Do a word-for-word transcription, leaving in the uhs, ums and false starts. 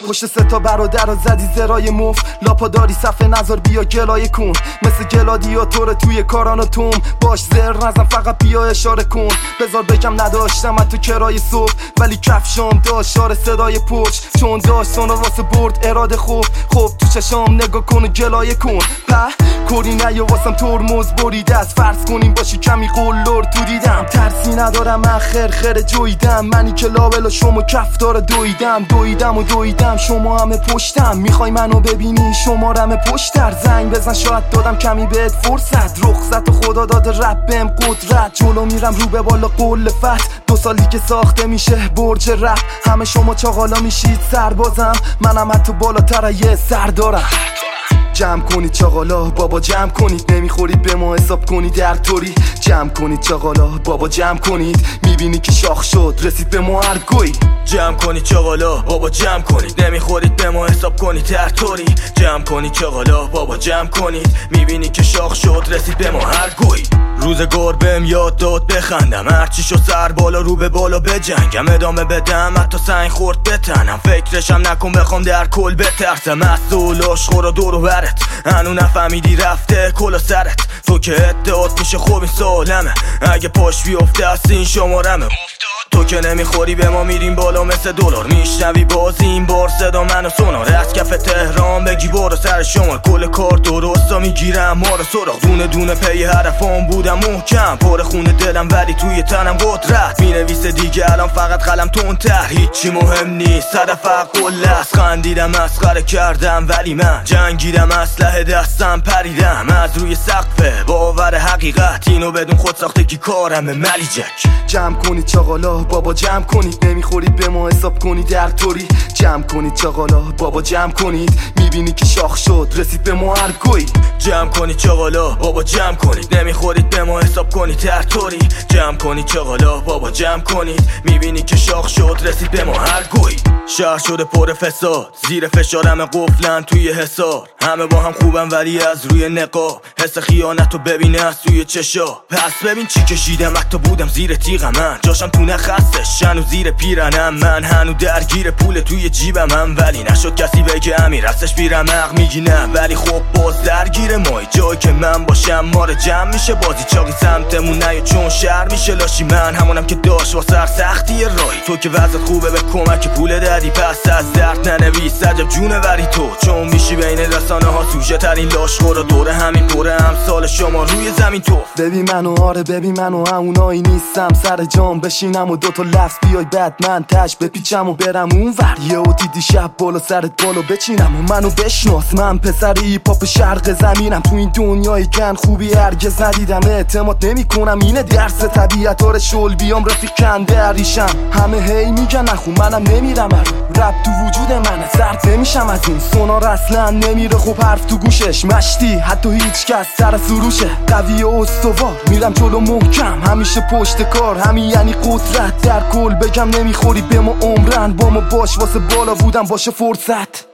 پشت سه تا برادر رو زدی زرای مف، لاپا داری صفحه نظر بیا گلای کن، مثل گلادیاتور توی کاران توم باش زر نزن فقط بیا اشاره کن. بذار بگم نداشتم من تو کرای صبح ولی کفشام داشت شار صدای پوچ، چون داشت سونا واسه برد اراده خوب. خب تو چشام نگاه کن و گلایه کن، په کوری نیا واسم ترمز بریده است، فرض کنیم باشی کمی قلور تو دیدم. ترسی ندارم من خر خر جویدم، منی که لابلا شما کفتار دویدم دویدم و دویدم شما همه پشتم، میخوای منو ببینی شما رمه پشتر. زنگ بزن شاید دادم کمی بهت فرصت، رخصت و خدا داده رب بهم قدرت، جلو میرم رو به بالا قول فت، دو سالی که ساخته میشه برج رپ، همه شما چاقالا میشید سربازم، منم حتی بالاتر یه سر دارم. جمع کنید چاقالا بابا جمع کنید، نمیخورید به ما حساب کنید در طوری. جمع کنید چاقالا بابا جمع کنید، میبینی که شاخ شد رسید به ما هر گوی. جمع کنید چاقالا بابا جمع کنید، نمیخورید به ما حساب کنید در طوری. جمع کنید چاقالا بابا جمع کنید، میبینی که شاخ شد رسید به ما هر گوی. روزگار بهم یاد داد بخندم، هرچی شو سر بالا رو به بالا بجنگم، ادامه بدم حتی سنگ خورد بتنم، فکرشم نکن بخوام در کل بترسم. مسئول عشق رو دور و برت هنو نفهمیدی رفته کلا سرت، تو که ادعات میشه خوب این سالمه، اگه پاش بیفته از این شمارمه. تو که نمیخوری به ما میریم بالا مثل دلار، میشنوی باز این بار صدا منو سونار، از کف تهران بگی برو سر شمال، کل کار درستا میگیرم ما رو سراغ، دونه دونه پی حرفام بودم محکم، پر خونه دلم ولی توی تنم قدرت، مینویسه دیگه الان فقط قلم تندتر، هیچی مهم نیست هدف قله است، خندیدم مسخره کردم ولی من جنگیدم، اسلحه دستم پریدم از روی سقف باور حقیقت، اینو بدون خود ساختگی کارم ملیجک. جمع کنید چاقالا بابا جمع کنید، نمیخورید به ما حساب کنید در طوری. جمع کنید چاقالا بابا جمع کنید، میبینی که شاخ شد رسید به ما هر گوی. جمع کنید چاقالا بابا جمع کنید، نمیخورید به ما حساب کنید در طوری. جمع کنید چاقالا بابا جمع کنید، میبینی که شاخ شد رسید به ما هر گوی. شهر شده پر فساد، زیر فشار همه قفلن توی حصار، همه با هم خوبن ولی از روی نقاب، حس خیانتو ببین از توی چشا. پس ببین چی کشیدم، حتی بودم زیر تیغم، من جاشم تو نخستش هنو زیر پیرنم، من هنو درگیر پول توی جیبم هم، ولی نشد کسی بگه امیر هستش بیرمق، میگی نه ولی خب باز درگیر مای، جایی که من باشم ما رو جمع میشه، بازی چاقی سمتمون نیا چون شهر میشه لاشی، من همونم که داشت واسه سختی رای، تو که وضعت خوبه به کمک پول دادی، پس از درد ننویس عجب جونه وری تو، چون میشی بین رسانه ها سوژه ترین لاشخور، دوره همین دوره امثال شما روی زمین تو. ببین منو آره ببین منو همونایی نیستم، سر جام بشینم و دوتا لفظ بیای بعد من تش بپیچم و برم اون ور، یه او دیدی شب بالا سرت بالا بچینم و منو بشناس، من پسر ایپاپ شرق زمینم، تو این دنیای کن خوبی هرگز ندیدم، اعتماد نمی کنم اینه درس طبیعت آره شل بیام رفیق کنده ریشم، همه هی میگن نخون منم نمیرم رب تو وجود منه، زرد نمیشم از این سونار اصلا نمیره خوب حرف تو گوشش، مشتی حتی هیچ کس سر سروشه، قوی و استوار میرم جلو محکم، همیشه پشت کار، همین یعنی قدرت، در کل بگم نمیخوری به ما عمرن، با ما باش واسه بالا بودم باشه فرصت.